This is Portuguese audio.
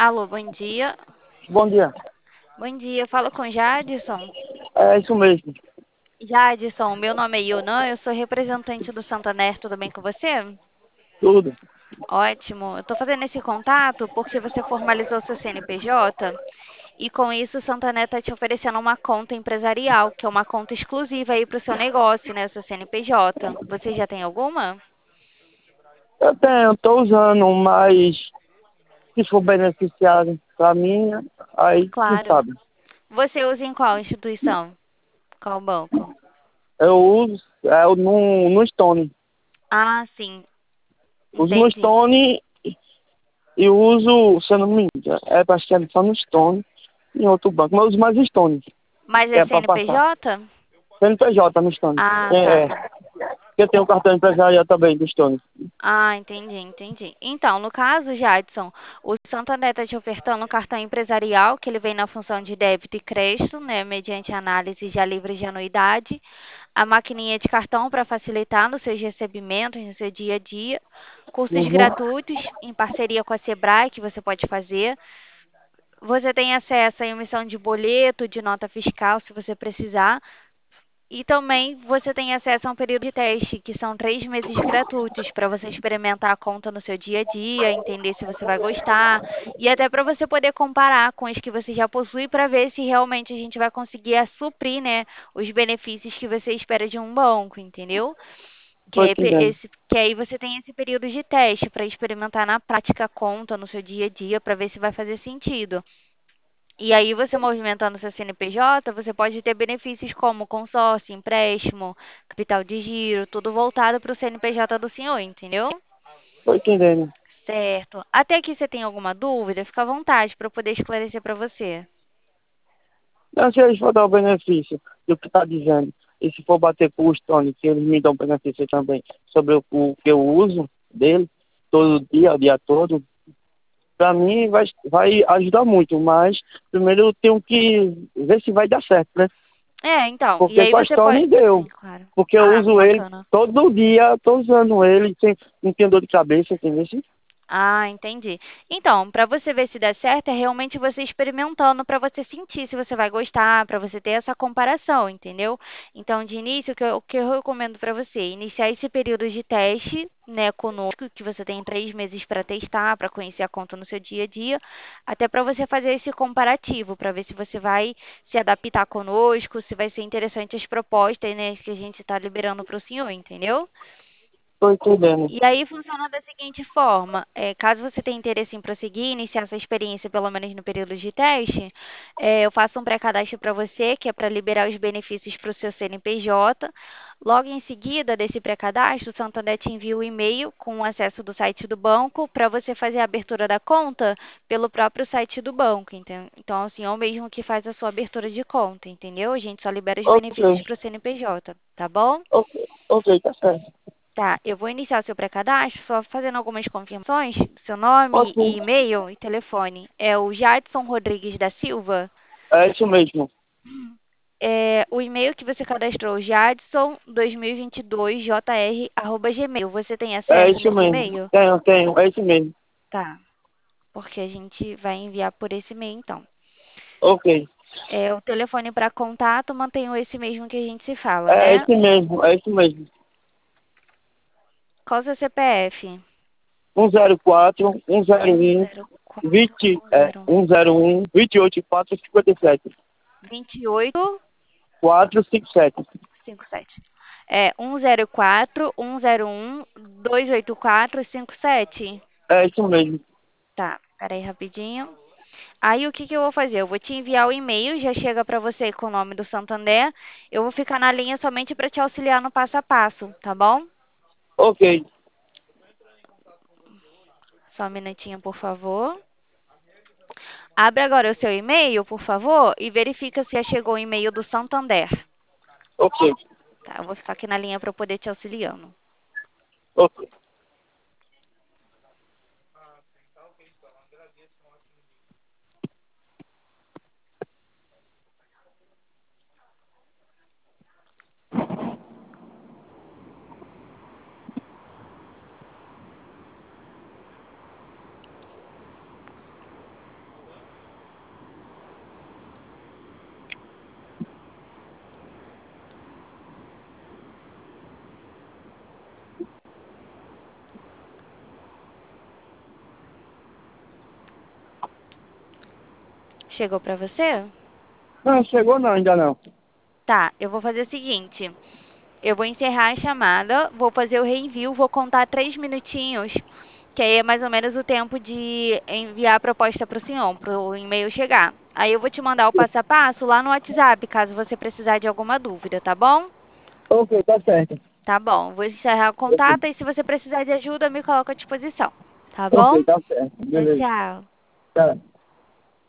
Alô, bom dia. Bom dia. Bom dia, falo com Jadson. É isso mesmo. Jadson, meu nome é Yunan, eu sou representante do Santander, tudo bem com você? Tudo. Ótimo. Eu estou fazendo esse contato porque você formalizou seu CNPJ e com isso o Santander está te oferecendo uma conta empresarial, que é uma conta exclusiva aí para o seu negócio, né, seu CNPJ. Você já tem alguma? Eu tenho, estou usando, mas se for beneficiário para mim, aí quem Claro. sabe. Você usa em qual instituição? Qual banco? Eu uso no Stone. Ah, sim, Uso no entendi. Stone e uso, se eu não me engano, acho que é só no Stone e em outro banco. Mas eu uso mais o Stone, Mas que é é para passar. CNPJ? CNPJ no Stone. Ah, É, tá. é. Eu tenho um cartão empresarial também do Stone. Ah, entendi. Então, no caso, Jadson, o Santander está te ofertando um cartão empresarial, que ele vem na função de débito e crédito, né, mediante análise já livre de anuidade, a maquininha de cartão para facilitar nos seus recebimentos, no seu dia a dia, cursos Uhum. gratuitos em parceria com a Sebrae, que você pode fazer. Você tem acesso à emissão de boleto, de nota fiscal, se você precisar. E também você tem acesso a um período de teste, que são 3 meses gratuitos, para você experimentar a conta no seu dia a dia, entender se você vai gostar, e até para você poder comparar com os que você já possui, para ver se realmente a gente vai conseguir suprir, né, os benefícios que você espera de um banco, entendeu? Tô entendendo. Que aí você tem esse período de teste para experimentar na prática a conta no seu dia a dia, para ver se vai fazer sentido. E aí, você movimentando seu CNPJ, você pode ter benefícios como consórcio, empréstimo, capital de giro, tudo voltado para o CNPJ do senhor, entendeu? Tô entendendo. Certo. Até aqui você tem alguma dúvida? Fica à vontade para eu poder esclarecer para você. Não, se eles for dar o benefício do que está dizendo, e se for bater com o Stone, que eles me dão benefício também sobre o que eu uso dele, todo dia, o dia todo, para mim vai ajudar muito, mas primeiro eu tenho que ver se vai dar certo, né? É, então, e Porque aí com a você pode. Stone deu. Sim, claro. Porque eu Ah, uso ele bacana. todo dia, tô usando ele, sem, não tenho dor de cabeça, entendeu? Ah, entendi. Então, para você ver se dá certo, é realmente você experimentando para você sentir se você vai gostar, para você ter essa comparação, entendeu? Então, de início, o que eu recomendo para você, iniciar esse período de teste, né, conosco, que você tem 3 meses para testar, para conhecer a conta no seu dia a dia, até para você fazer esse comparativo, para ver se você vai se adaptar conosco, se vai ser interessante as propostas, né, que a gente está liberando para o senhor, entendeu? Tô entendendo. E aí funciona da seguinte forma: caso você tenha interesse em prosseguir, iniciar sua experiência pelo menos no período de teste, eu faço um pré-cadastro para você, que é para liberar os benefícios para o seu CNPJ. Logo em seguida desse pré-cadastro, o Santander te envia o e-mail com o acesso do site do banco para você fazer a abertura da conta pelo próprio site do banco. Então, assim, é o mesmo que faz a sua abertura de conta, entendeu? A gente só libera os Ok, benefícios para o CNPJ, tá bom? ok, ok, tá certo. Tá, eu vou iniciar o seu pré-cadastro só fazendo algumas confirmações. Seu nome, Ok, e-mail e telefone. É o Jadson Rodrigues da Silva. é isso mesmo. É, o e-mail que você cadastrou, jadson2022jr@gmail. Você tem É acesso isso nesse mesmo. e-mail? Tenho, é isso mesmo. Tá, porque a gente vai enviar por esse e-mail então. Ok. É, o telefone para contato, mantenho esse mesmo que a gente se fala, É né? esse mesmo, é isso mesmo. Qual o seu CPF? 104, 101, 104 20, 101 101, 28, 457. 28 457. 57. É 104 101 284 57. É isso mesmo. Tá, peraí rapidinho. Aí o que que eu vou fazer? Eu vou te enviar o e-mail, já chega para você com o nome do Santander. Eu vou ficar na linha somente para te auxiliar no passo a passo, tá bom? Ok, Só um minutinho, por favor. Abre agora o seu e-mail, por favor, e verifica se já chegou o e-mail do Santander. ok, Tá, eu vou ficar aqui na linha para poder te auxiliando. ok. Chegou para você? Não, chegou não, ainda não. Tá, eu vou fazer o seguinte. Eu vou encerrar a chamada, vou fazer o reenvio, vou contar 3 minutinhos, que aí é mais ou menos o tempo de enviar a proposta para o senhor, para o e-mail chegar. Aí eu vou te mandar o passo a passo lá no WhatsApp, caso você precisar de alguma dúvida, tá bom? Ok, tá certo. Tá bom, vou encerrar o Ok, contato e se você precisar de ajuda, me coloca à disposição. Tá ok, bom? tá certo. Tchau, Beleza. tchau. Tá.